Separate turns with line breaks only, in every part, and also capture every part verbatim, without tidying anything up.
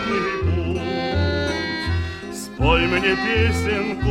верный путь. Спой мне песенку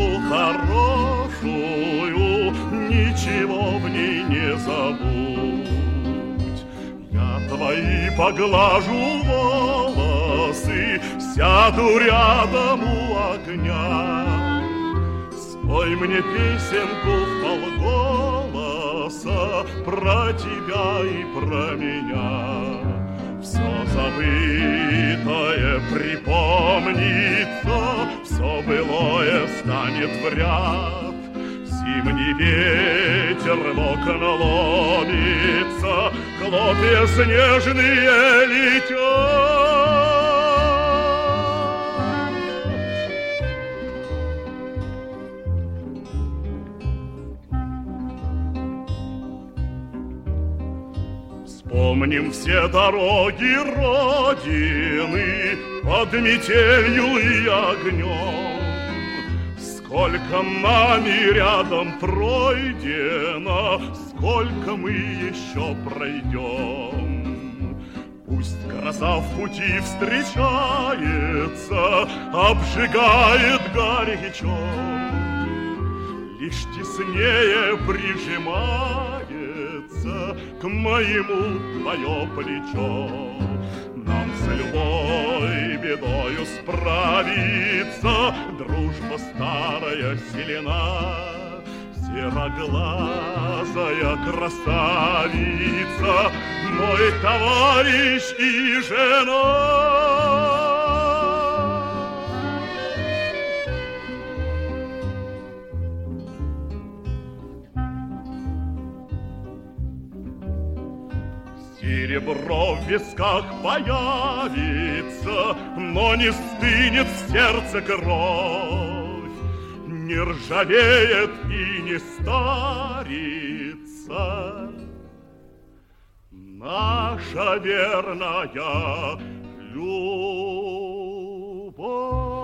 хорошую, ничего в ней не забудь. Я твои поглажу волосы, сяду рядом у огня. Спой мне песенку вполголоса про тебя и про меня. Все забытое припомнится, все былое станет в ряд. Зимний ветер в окна ломится, хлопья снежные летят. Помним все дороги Родины под метелью и огнем. Сколько нами рядом пройдено, сколько мы еще пройдем. Пусть гроза в пути встречается, обжигает горячо, лишь теснее прижимается к моему твое плечо. Нам с любой бедою справиться, дружба старая силена. Сероглазая красавица, мой товарищ и жена. Серебро в висках появится, но не стынет в сердце кровь, не ржавеет и не старится наша верная любовь.